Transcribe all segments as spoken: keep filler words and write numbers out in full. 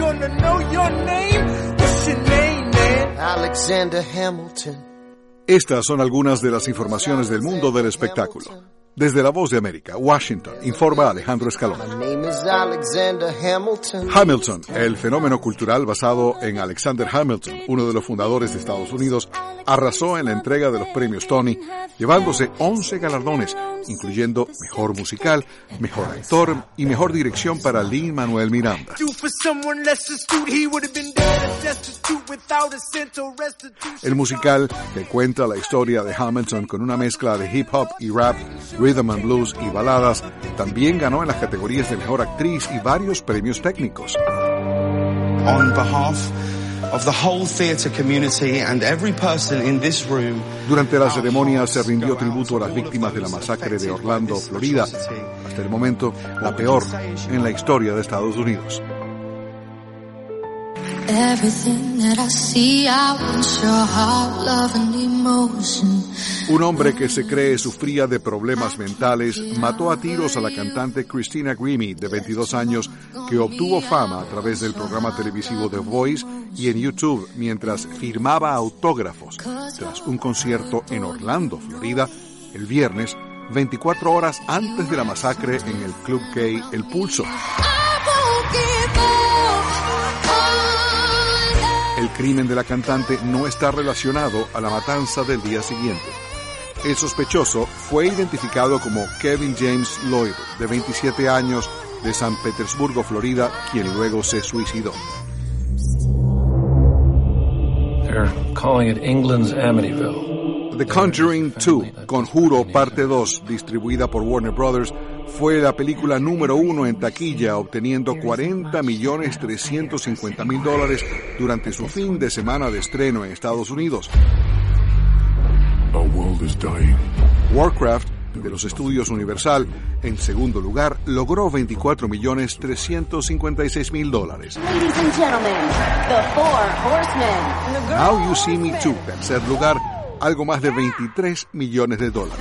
gonna know your name. What's your name, man? Alexander Hamilton. Estas son algunas de las informaciones del mundo del espectáculo. Desde La Voz de América, Washington, informa Alejandro Escalona. Hamilton, el fenómeno cultural basado en Alexander Hamilton, uno de los fundadores de Estados Unidos, arrasó en la entrega de los premios Tony, llevándose once galardones, incluyendo Mejor Musical, Mejor Actor y Mejor Dirección para Lin-Manuel Miranda. El musical, que cuenta la historia de Hamilton con una mezcla de hip hop y rap, rhythm and blues y baladas, también ganó en las categorías de Mejor Actriz y varios premios técnicos. On behalf of the whole theater community and every person in this room. Durante la ceremonia se rindió tributo a las víctimas de la masacre de Orlando, Florida, hasta el momento la peor en la historia de Estados Unidos. Un hombre que se cree sufría de problemas mentales mató a tiros a la cantante Christina Grimmie, de veintidós años, que obtuvo fama a través del programa televisivo The Voice y en YouTube mientras firmaba autógrafos tras un concierto en Orlando, Florida, el viernes, veinticuatro horas antes de la masacre en el club gay El Pulso. El crimen de la cantante no está relacionado a la matanza del día siguiente. El sospechoso fue identificado como Kevin James Lloyd, de veintisiete años, de San Petersburgo, Florida, quien luego se suicidó. They're calling it England's Amityville. The Conjuring dos, Conjuro Parte dos, distribuida por Warner Brothers, fue la película número uno en taquilla, obteniendo cuarenta millones trescientos cincuenta mil dólares durante su fin de semana de estreno en Estados Unidos. Our world is dying. Warcraft, de los estudios Universal, en segundo lugar, logró veinticuatro millones trescientos cincuenta y seis mil dólares. Ladies and gentlemen, the Four Horsemen. Now You See Me Too, tercer lugar, algo más de veintitrés millones de dólares.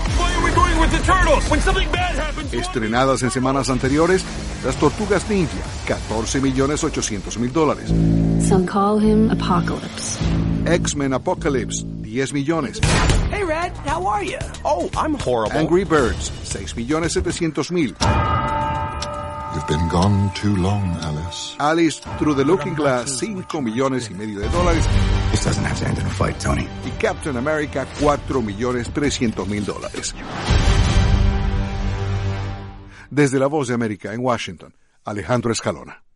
Estrenadas en semanas anteriores, Las Tortugas Ninja, catorce millones ochocientos mil dólares. Some call him Apocalypse. X-Men Apocalypse, diez millones. Hey, Red, how are you? Oh, I'm horrible. Angry Birds, seis millones setecientos mil. You've been gone too long, Alice. Alice Through the Looking Glass, cinco millones y medio de dólares. This doesn't have to end in a fight, Tony. Y Captain America, cuatro millones trescientos mil dólares. Desde La Voz de América en Washington, Alejandro Escalona.